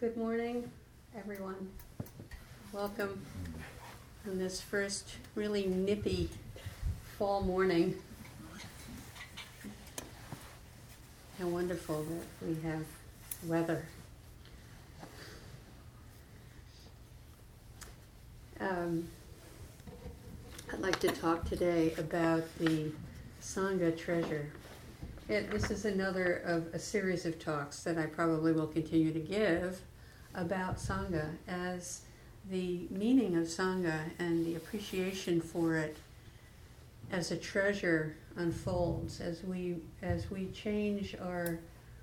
Good morning, everyone. Welcome on this first really nippy fall morning. How wonderful that we have weather. I'd like to talk today about the Sangha treasure. This is another of a series of talks that I probably will continue to give about Sangha, as the meaning of Sangha and the appreciation for it as a treasure unfolds, as we change our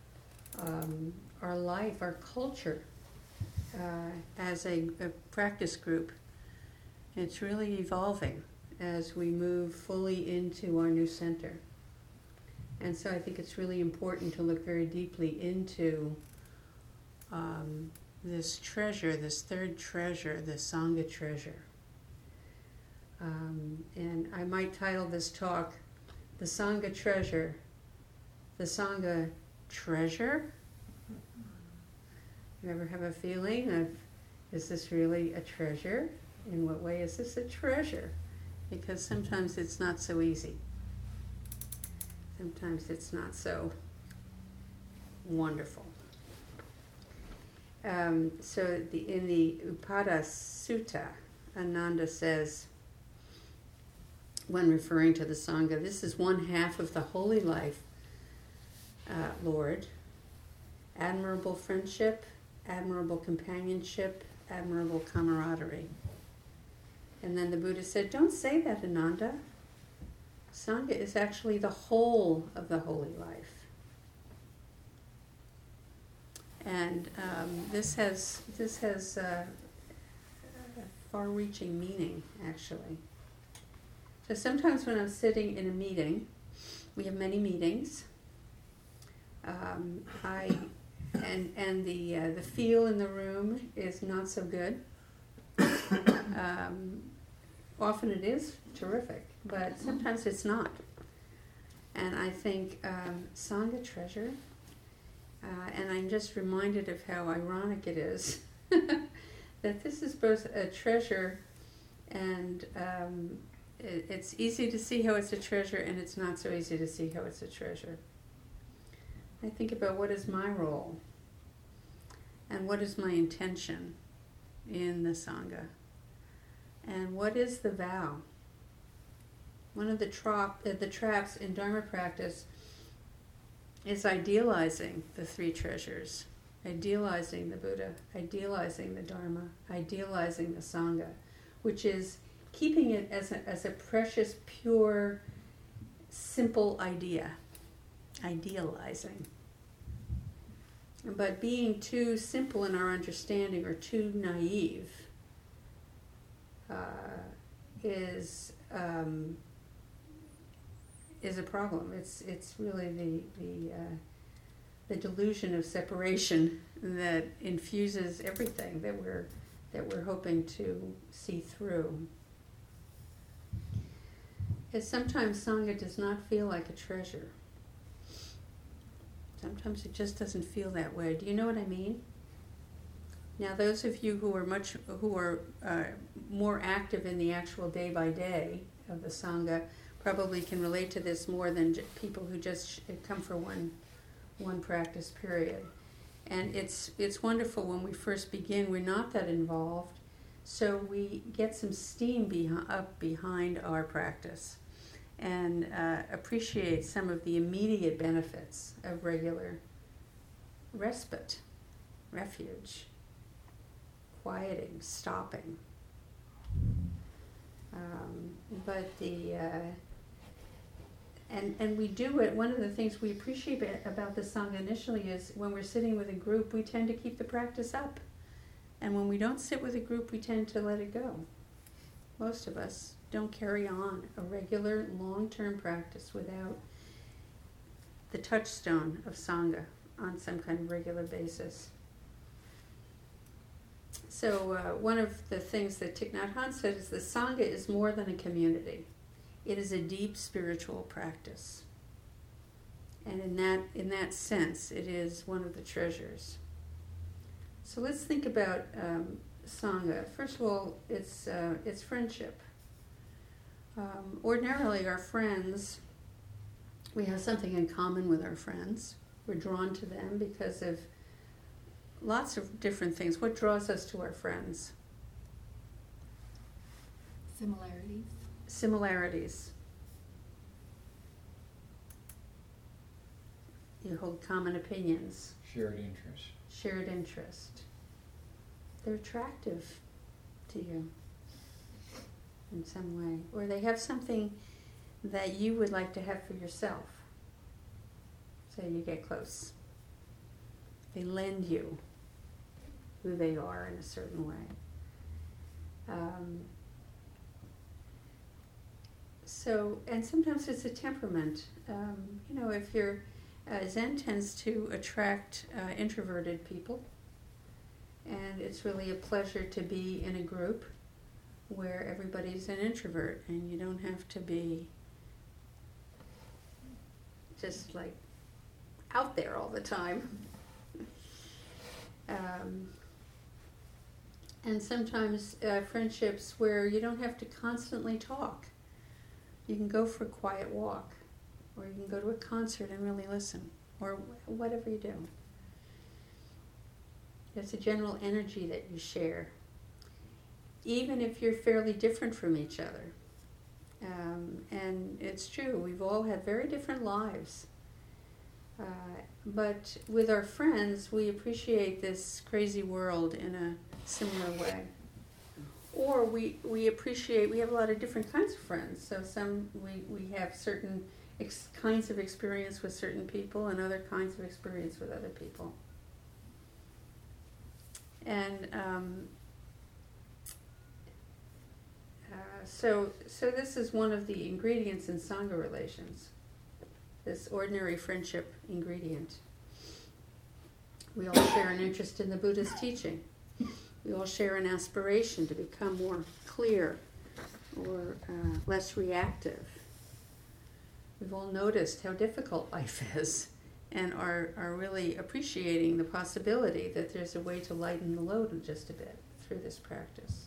life, our culture, as a practice group. It's really evolving as we move fully into our new center. And so I think it's really important to look very deeply into this treasure, this third treasure, the Sangha treasure. And I might title this talk, The Sangha Treasure, The Sangha Treasure? You ever have a feeling of, is this really a treasure? In what way is this a treasure? Because sometimes it's not so easy. Sometimes it's not so wonderful. So in the Upada Sutta, Ananda says, when referring to the Sangha, this is one half of the holy life, Lord. Admirable friendship, admirable companionship, admirable camaraderie. And then the Buddha said, don't say that, Ananda. Sangha is actually the whole of the holy life. And this has far-reaching meaning, actually. So sometimes when I'm sitting in a meeting, we have many meetings, the feel in the room is not so good. Often it is terrific, but sometimes it's not. And I think Sangha treasure, and I'm just reminded of how ironic it is that this is both a treasure and it's easy to see how it's a treasure, and it's not so easy to see how it's a treasure. I think about what is my role and what is my intention in the Sangha. And what is the vow? One of the traps in Dharma practice is idealizing the three treasures, idealizing the Buddha, idealizing the Dharma, idealizing the Sangha, which is keeping it as a precious, pure, simple idea, idealizing. But being too simple in our understanding or too naive is a problem. It's really the delusion of separation that infuses everything that we're hoping to see through. Because sometimes Sangha does not feel like a treasure. Sometimes it just doesn't feel that way. Do you know what I mean? Now, those of you who are more active in the actual day by day of the Sangha probably can relate to this more than people who just come for one practice period. And it's wonderful when we first begin. We're not that involved, so we get some steam behind our practice and appreciate some of the immediate benefits of regular respite, refuge, quieting, stopping. And we do it. One of the things we appreciate about the Sangha initially is when we're sitting with a group, we tend to keep the practice up. And when we don't sit with a group, we tend to let it go. Most of us don't carry on a regular, long-term practice without the touchstone of Sangha on some kind of regular basis. So one of the things that Thich Nhat Hanh said is the Sangha is more than a community. It is a deep spiritual practice. And in that sense, it is one of the treasures. So let's think about Sangha. First of all, it's friendship. Ordinarily, our friends, we have something in common with our friends. We're drawn to them because of lots of different things. What draws us to our friends? Similarities. You hold common opinions. Shared interest. They're attractive to you in some way. Or they have something that you would like to have for yourself. So you get close. They lend you who they are in a certain way. And sometimes it's a temperament. If you're Zen tends to attract introverted people, and it's really a pleasure to be in a group where everybody's an introvert, and you don't have to be just like out there all the time. And sometimes friendships where you don't have to constantly talk. You can go for a quiet walk, or you can go to a concert and really listen, or whatever you do. There's a general energy that you share, even if you're fairly different from each other. And it's true, we've all had very different lives. But with our friends, we appreciate this crazy world in a similar way. Or we appreciate, we have a lot of different kinds of friends. So we have certain kinds of experience with certain people and other kinds of experience with other people. And so this is one of the ingredients in Sangha relations, this ordinary friendship ingredient. We all share an interest in the Buddha's teaching. We all share an aspiration to become more clear or less reactive. We've all noticed how difficult life is and are really appreciating the possibility that there's a way to lighten the load just a bit through this practice.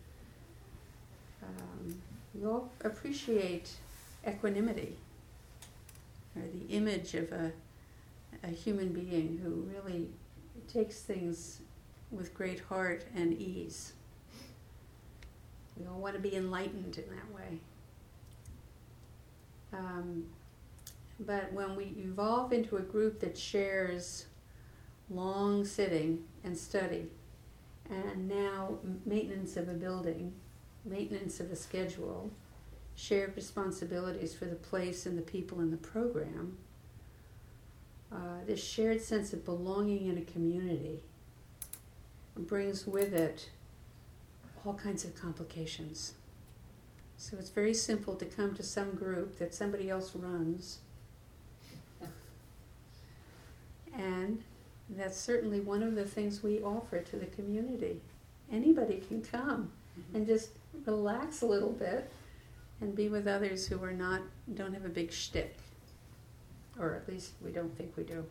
We all appreciate equanimity, or the image of a human being who really takes things with great heart and ease. We all want to be enlightened in that way. But when we evolve into a group that shares long sitting and study, and now maintenance of a building, maintenance of a schedule, shared responsibilities for the place and the people in the program, this shared sense of belonging in a community brings with it all kinds of complications. So it's very simple to come to some group that somebody else runs. And that's certainly one of the things we offer to the community. Anybody can come and just relax a little bit and be with others who don't have a big shtick. Or at least we don't think we do.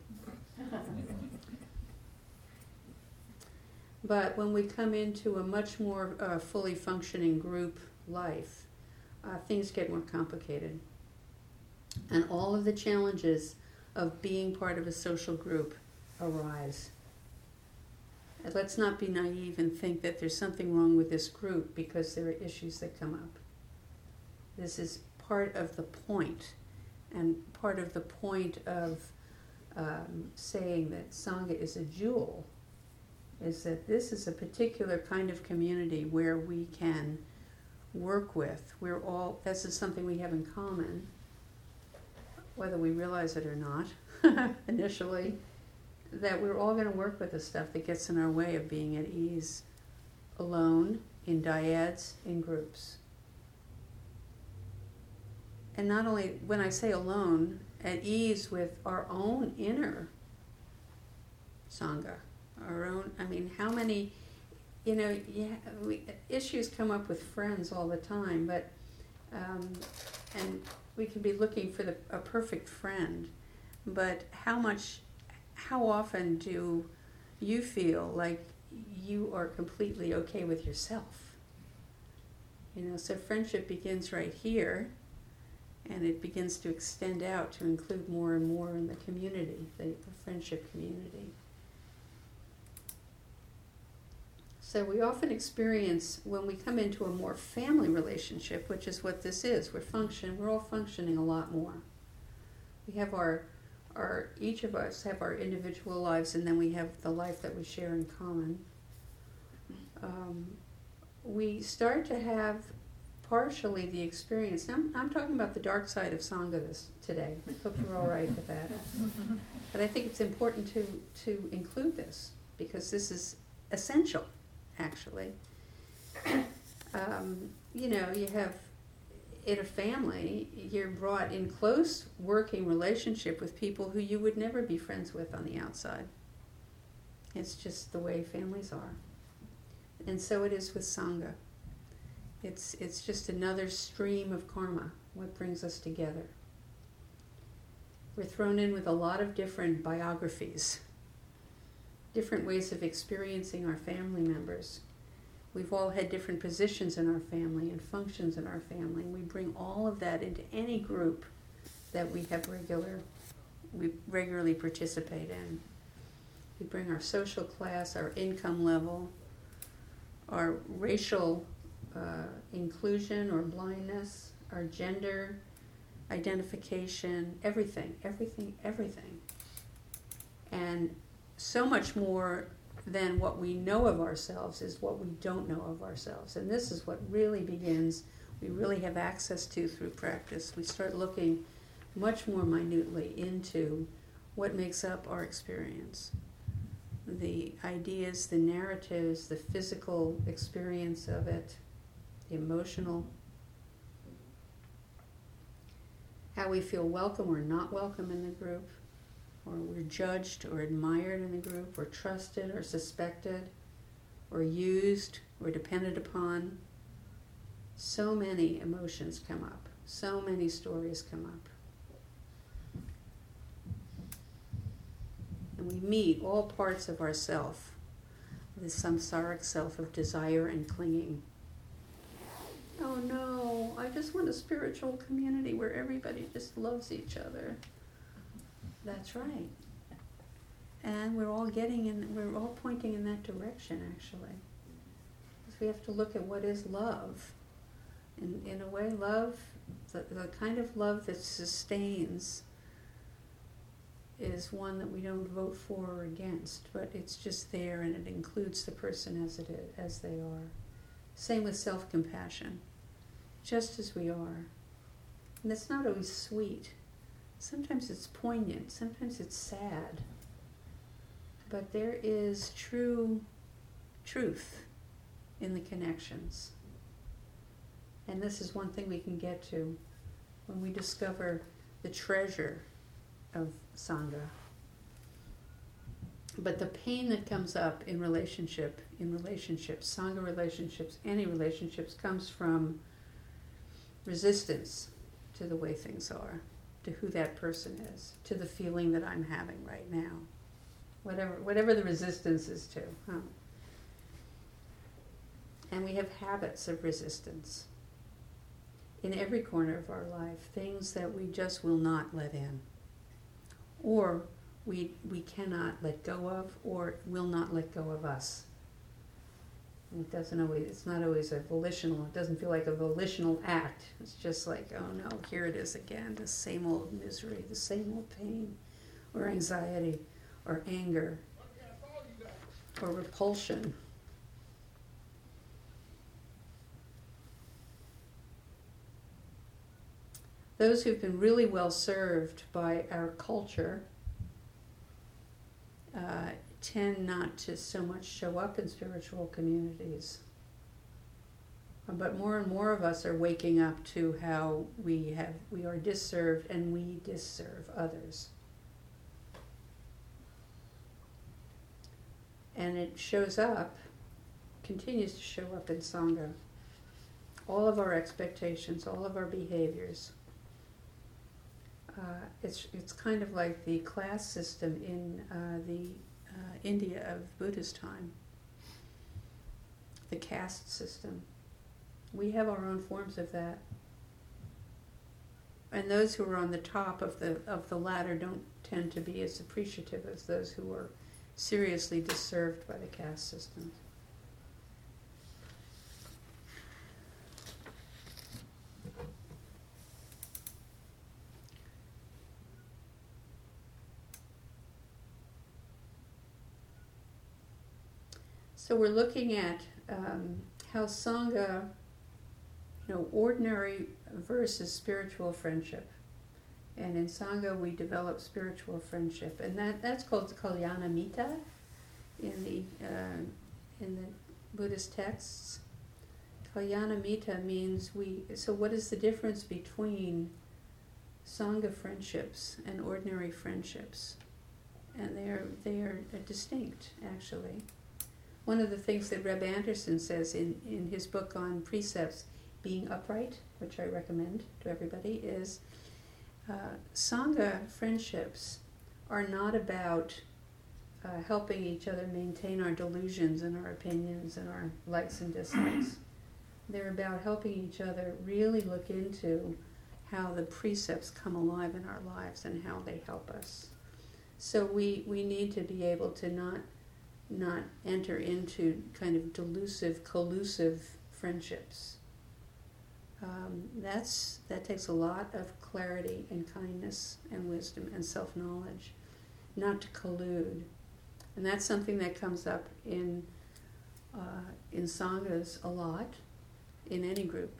But when we come into a much more fully functioning group life, things get more complicated. And all of the challenges of being part of a social group arise. And let's not be naive and think that there's something wrong with this group because there are issues that come up. This is part of the point, and part of the point of saying that Sangha is a jewel is that this is a particular kind of community where we can work with. This is something we have in common, whether we realize it or not, initially, that we're all going to work with the stuff that gets in our way of being at ease, alone, in dyads, in groups. And not only, when I say alone, at ease with our own inner Sangha, our own, how many, issues come up with friends all the time, but, and we can be looking for a perfect friend, but how often do you feel like you are completely okay with yourself. So friendship begins right here, and it begins to extend out to include more and more in the community, the friendship community. So we often experience, when we come into a more family relationship, which is what this is, we're all functioning a lot more. We have each of us have our individual lives, and then we have the life that we share in common. We start to have partially the experience. Now, I'm talking about the dark side of Sangha today. I hope you're all right with that. But I think it's important to include this, because this is essential, actually. You have, in a family, you're brought in close working relationship with people who you would never be friends with on the outside. It's just the way families are. And so it is with Sangha. It's just another stream of karma, what brings us together. We're thrown in with a lot of different biographies, different ways of experiencing our family members. We've all had different positions in our family and functions in our family. We bring all of that into any group that we regularly participate in. We bring our social class, our income level, our racial inclusion or blindness, our gender identification, everything. And so much more than what we know of ourselves is what we don't know of ourselves. And this is what really begins, we really have access to through practice. We start looking much more minutely into what makes up our experience. The ideas, the narratives, the physical experience of it, the emotional, how we feel welcome or not welcome in the group, or we're judged or admired in the group, or trusted or suspected, or used or depended upon. So many emotions come up, so many stories come up. And we meet all parts of ourself, the samsaric self of desire and clinging. Oh no, I just want a spiritual community where everybody just loves each other. That's right. And we're all pointing in that direction, actually. Because we have to look at what is love. In a way, love, the kind of love that sustains, is one that we don't vote for or against, but it's just there, and it includes the person as they are. Same with self-compassion, just as we are. And it's not always sweet. Sometimes it's poignant, sometimes it's sad. But there is true truth in the connections. And this is one thing we can get to when we discover the treasure of Sangha. But the pain that comes up in relationships, Sangha relationships, any relationships, comes from resistance to the way things are, to who that person is, to the feeling that I'm having right now. Whatever the resistance is to. And we have habits of resistance in every corner of our life, things that we just will not let in, or we cannot let go of, or will not let go of us. And it's not always it doesn't feel like a volitional act. It's just like, oh no, here it is again, the same old misery, the same old pain, or anxiety, or anger, or repulsion. Those who've been really well served by our culture tend not to so much show up in spiritual communities. But more and more of us are waking up to how we are disserved, and we disserve others. And it shows up, continues to show up in Sangha. All of our expectations, all of our behaviors. It's kind of like the class system in the India of Buddha's time. the caste system. We have our own forms of that. And those who are on the top of the ladder don't tend to be as appreciative as those who are seriously disserved by the caste system. So we're looking at how Sangha, ordinary versus spiritual friendship. And in Sangha we develop spiritual friendship. And that's called Kalyana Mita in the Buddhist texts. Kalyana Mita means so what is the difference between Sangha friendships and ordinary friendships? And they are distinct, actually. One of the things that Reb Anderson says in his book on precepts, Being Upright, which I recommend to everybody, is Sangha friendships are not about helping each other maintain our delusions and our opinions and our likes and dislikes. They're about helping each other really look into how the precepts come alive in our lives and how they help us. So we need to be able to not enter into kind of delusive, collusive friendships. That takes a lot of clarity and kindness and wisdom and self-knowledge, not to collude. And that's something that comes up in sanghas a lot, in any group.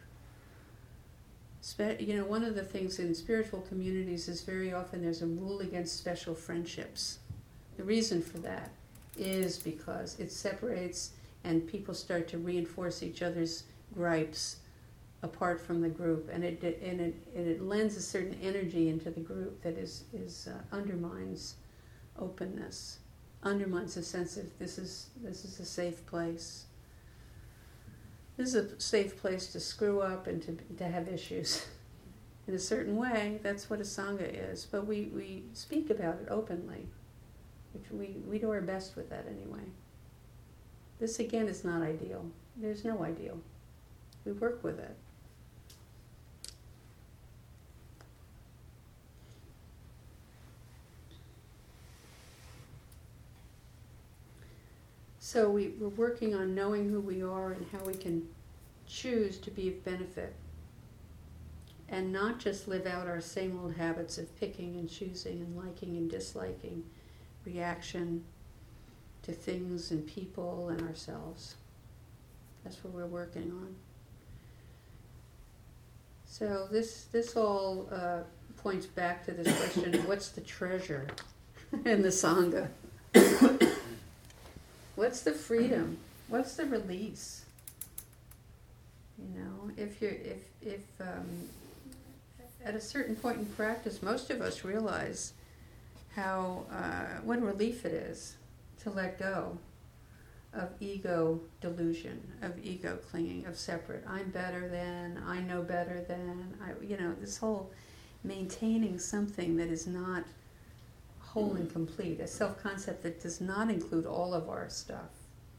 One of the things in spiritual communities is very often there's a rule against special friendships. The reason for that is because it separates and people start to reinforce each other's gripes apart from the group, and it lends a certain energy into the group that undermines openness, undermines the sense of this is a safe place. This is a safe place to screw up and to have issues. In a certain way, that's what a sangha is. But we speak about it openly. Which we do our best with that anyway. This again is not ideal. There's no ideal. We work with it. So we're working on knowing who we are and how we can choose to be of benefit and not just live out our same old habits of picking and choosing and liking and disliking, reaction to things and people and ourselves. That's what we're working on. So this all points back to this question of what's the treasure in the Sangha? What's the freedom? What's the release? If at a certain point in practice, most of us realize how what a relief it is to let go of ego delusion, of ego clinging, of separate. I'm better than, I know better than, this whole maintaining something that is not whole and complete, a self-concept that does not include all of our stuff.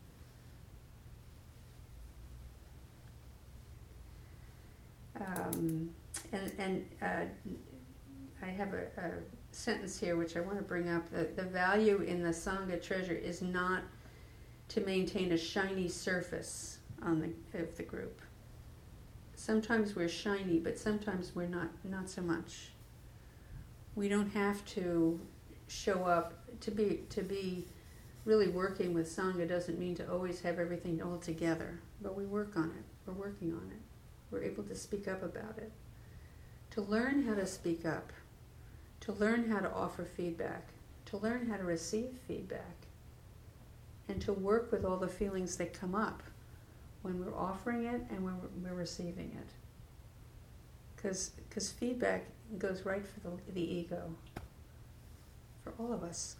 I have a sentence here which I want to bring up. The value in the Sangha treasure is not to maintain a shiny surface of the group. Sometimes we're shiny, but sometimes we're not so much. We don't have to show up to be really working with Sangha doesn't mean to always have everything all together, but we work on it. We're working on it. We're able to speak up about it. To learn how to speak up, to learn how to offer feedback, to learn how to receive feedback, and to work with all the feelings that come up when we're offering it and when we're receiving it. Because feedback goes right for the ego, for all of us.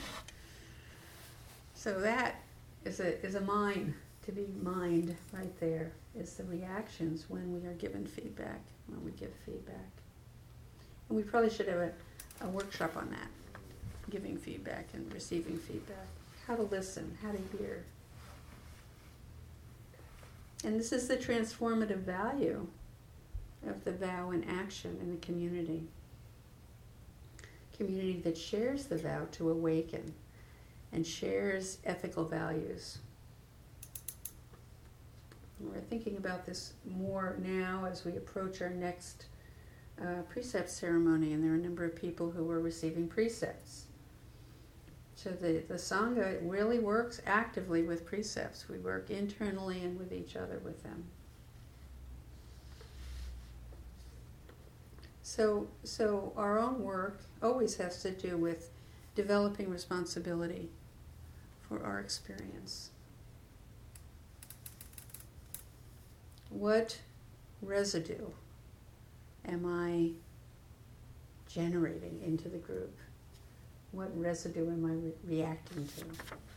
So that is a mine to be mined right there, is the reactions when we are given feedback, when we give feedback. And we probably should have a workshop on that, giving feedback and receiving feedback, how to listen, how to hear. And this is the transformative value of the vow in action in the community. Community that shares the vow to awaken and shares ethical values. We're thinking about this more now as we approach our next precept ceremony, and there are a number of people who are receiving precepts. So the Sangha really works actively with precepts. We work internally and with each other with them. So our own work always has to do with developing responsibility for our experience. What residue am I generating into the group? What residue am I reacting to?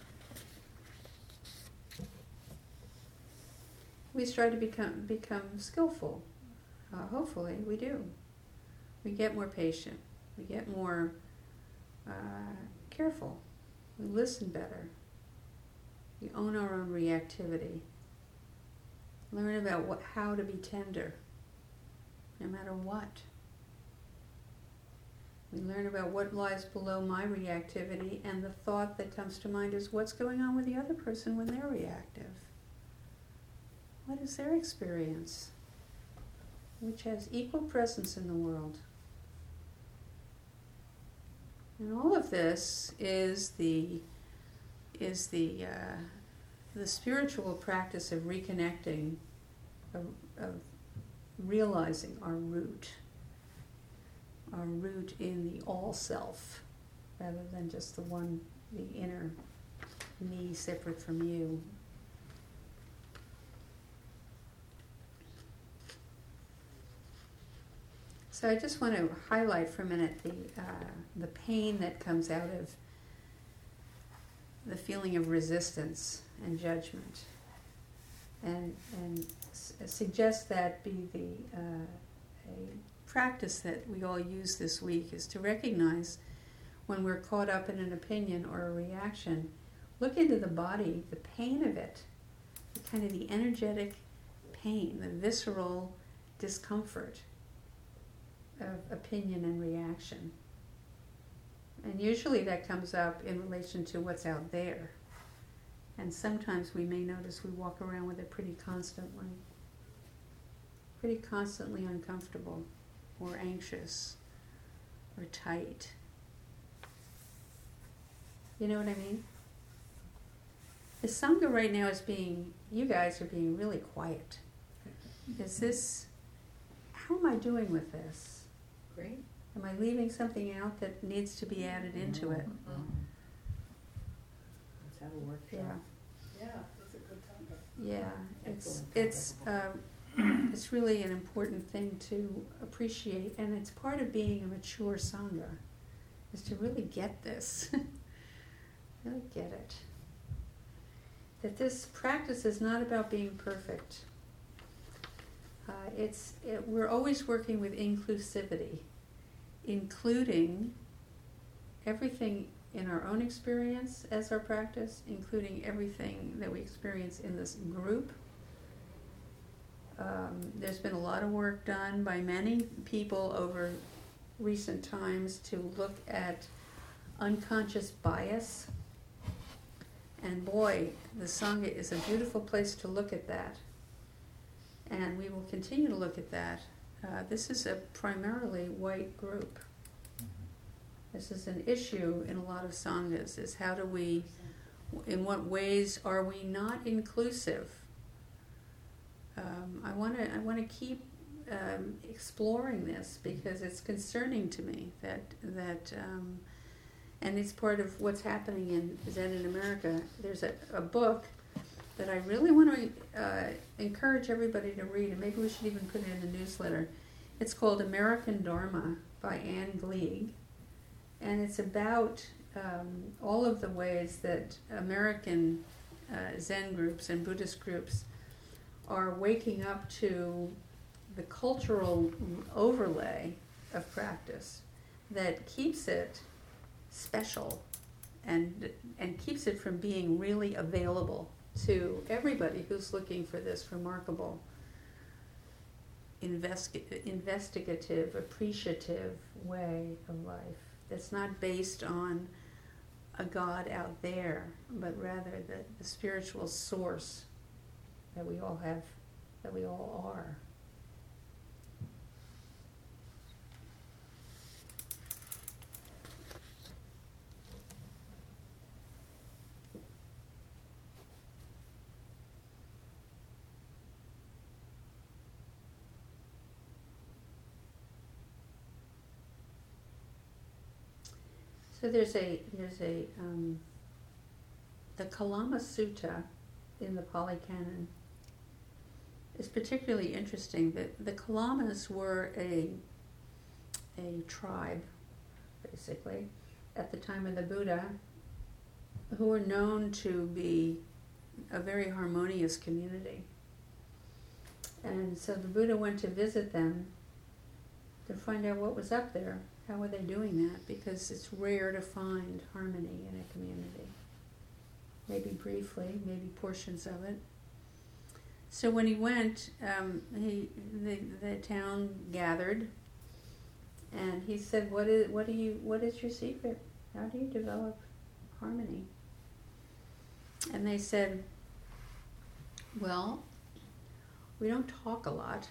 We strive to become skillful. Hopefully we do. We get more patient. We get more careful. We listen better. We own our own reactivity. Learn about how to be tender, no matter what. We learn about what lies below my reactivity, and the thought that comes to mind is what's going on with the other person when they're reactive. What is their experience? Which has equal presence in the world. And all of this is the spiritual practice of reconnecting, of realizing our root in the all self, rather than just the inner me separate from you. So I just want to highlight for a minute the pain that comes out of the feeling of resistance and judgment, and suggest that be a practice that we all use this week, is to recognize when we're caught up in an opinion or a reaction, look into the body, the pain of it, kind of the energetic pain, the visceral discomfort of opinion and reaction. And usually that comes up in relation to what's out there. And sometimes we may notice we walk around with it pretty constantly uncomfortable, or anxious, or tight. You know what I mean? The Sangha right now you guys are being really quiet. How am I doing with this? Great. Am I leaving something out that needs to be added into it? Let's have a workshop. Yeah. Yeah, that's a good topic. Yeah, it's really an important thing to appreciate, and it's part of being a mature Sangha, is to really get this, really get it. That this practice is not about being perfect. We're always working with inclusivity, including everything in our own experience as our practice, including everything that we experience in this group. There's been a lot of work done by many people over recent times to look at unconscious bias. And boy, the Sangha is a beautiful place to look at that. And we will continue to look at that. This is a primarily white group. This is an issue in a lot of Sanghas, is in what ways are we not inclusive? I want to keep exploring this, because it's concerning to me that and it's part of what's happening in Zen in America. There's a book that I really want to encourage everybody to read, and maybe we should even put it in the newsletter. It's called American Dharma by Anne Gleig, and it's about all of the ways that American Zen groups and Buddhist groups are waking up to the cultural overlay of practice that keeps it special and keeps it from being really available to everybody who's looking for this remarkable investigative, appreciative way of life that's not based on a God out there, but rather the spiritual source that we all have, that we all are. So there's a the Kalama Sutta in the Pali Canon is particularly interesting. The Kalamas were a tribe, basically, at the time of the Buddha, who were known to be a very harmonious community. And so the Buddha went to visit them to find out what was up there. How were they doing that? Because it's rare to find harmony in a community. Maybe briefly, maybe portions of it. So when he went, the town gathered, and he said, "What is your secret? How do you develop harmony?" And they said, "Well, we don't talk a lot."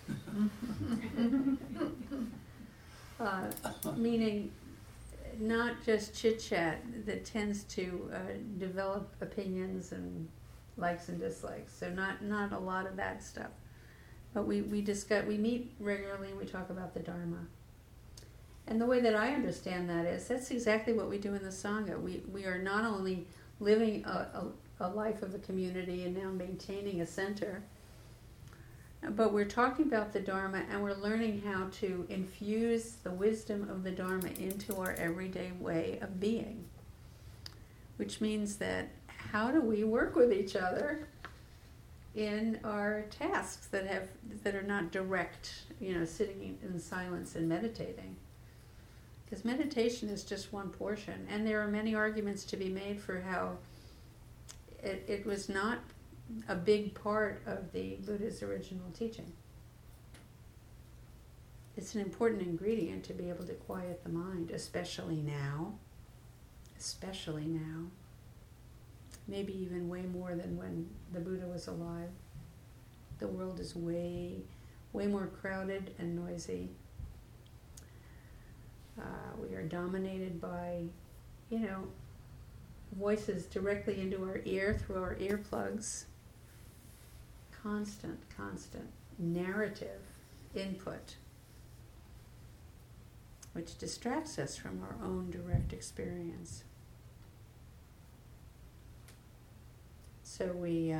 Meaning not just chit-chat that tends to develop opinions and likes and dislikes. So not a lot of that stuff. But we meet regularly and we talk about the Dharma. And the way that I understand that is, that's exactly what we do in the Sangha. We are not only living a life of a community and now maintaining a center, but we're talking about the Dharma, and we're learning how to infuse the wisdom of the Dharma into our everyday way of being. Which means that how do we work with each other in our tasks that are not direct, sitting in silence and meditating? Because meditation is just one portion, and there are many arguments to be made for how it was not a big part of the Buddha's original teaching. It's an important ingredient to be able to quiet the mind, especially now. Maybe even way more than when the Buddha was alive. The world is way more crowded and noisy. We are dominated by, voices directly into our ear through our earplugs. Constant narrative input, which distracts us from our own direct experience. So we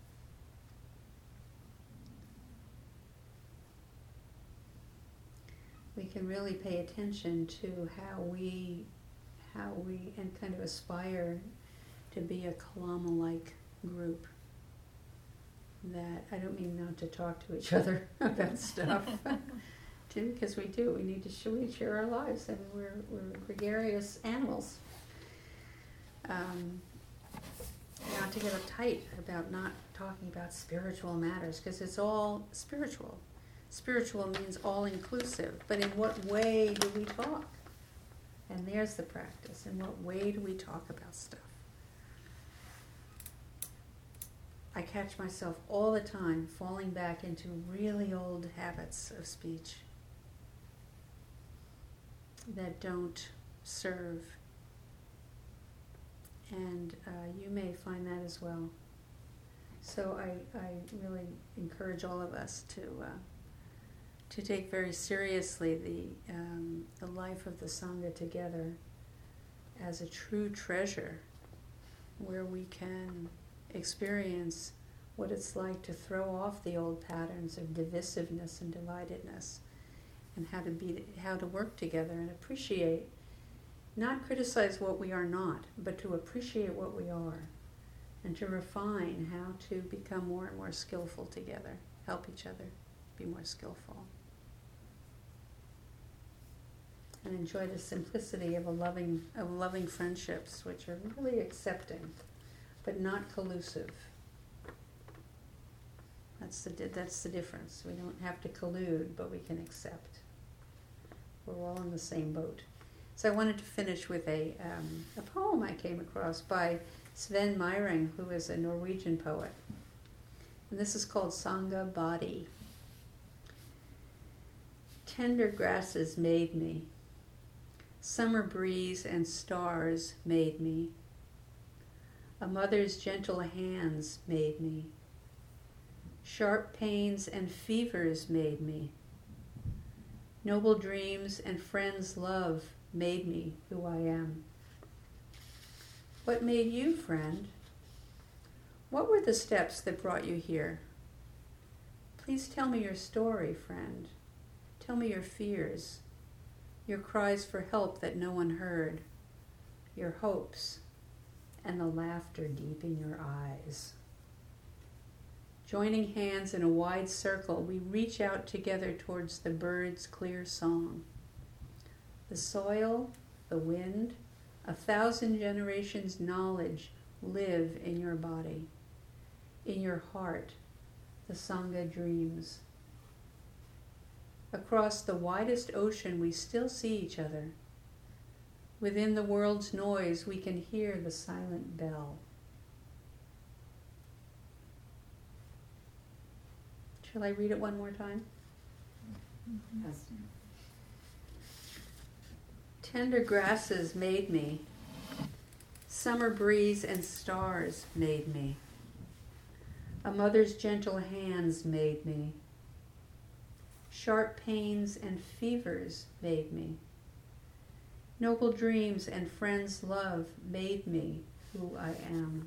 can really pay attention to how we and kind of aspire to be a Kalama-like group. That I don't mean not to talk to each other about stuff, too, because we do. We need to share our lives. I mean, we're gregarious animals. Not to get uptight about not talking about spiritual matters, because it's all spiritual. Spiritual means all-inclusive, but in what way do we talk? And there's the practice. In what way do we talk about stuff? I catch myself all the time falling back into really old habits of speech that don't serve. And you may find that as well. So I really encourage all of us to take very seriously the life of the Sangha together as a true treasure, where we can experience what it's like to throw off the old patterns of divisiveness and dividedness, and how to work together and appreciate, not criticize what we are not, but to appreciate what we are, and to refine how to become more and more skillful together, help each other be more skillful, and enjoy the simplicity of loving friendships, which are really accepting, but not collusive. That's the difference. We don't have to collude, but we can accept. We're all in the same boat. So I wanted to finish with a poem I came across by Sven Meiring, who is a Norwegian poet. And this is called Sangha Body. Tender grasses made me. Summer breeze and stars made me. A mother's gentle hands made me. Sharp pains and fevers made me. Noble dreams and friends' love made me who I am. What made you, friend? What were the steps that brought you here? Please tell me your story, friend. Tell me your fears, your cries for help that no one heard, your hopes, and the laughter deep in your eyes. Joining hands in a wide circle, we reach out together towards the bird's clear song. The soil, the wind, 1,000 generations' knowledge live in your body. In your heart, the Sangha dreams. Across the widest ocean, we still see each other. Within the world's noise, we can hear the silent bell. Shall I read it one more time? Yes. Tender grasses made me. Summer breeze and stars made me. A mother's gentle hands made me. Sharp pains and fevers made me. Noble dreams and friends' love made me who I am.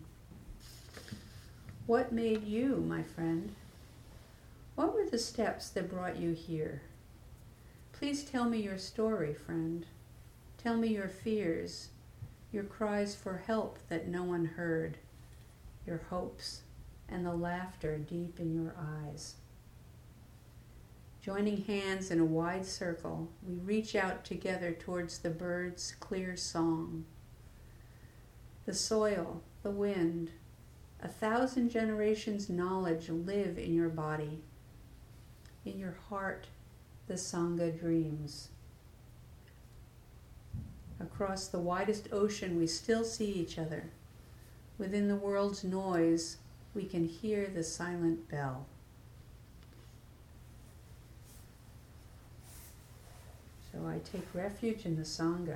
What made you, my friend? What were the steps that brought you here? Please tell me your story, friend. Tell me your fears, your cries for help that no one heard, your hopes, and the laughter deep in your eyes. Joining hands in a wide circle, we reach out together towards the bird's clear song. The soil, the wind, 1,000 generations' knowledge live in your body. In your heart, the Sangha dreams. Across the widest ocean, we still see each other. Within the world's noise, we can hear the silent bell. So I take refuge in the Sangha.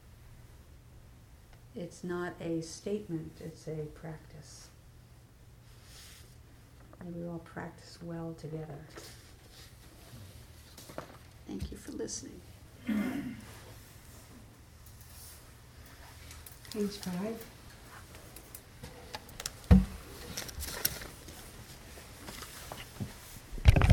It's not a statement, it's a practice. And we all practice well together. Thank you for listening. Page 5.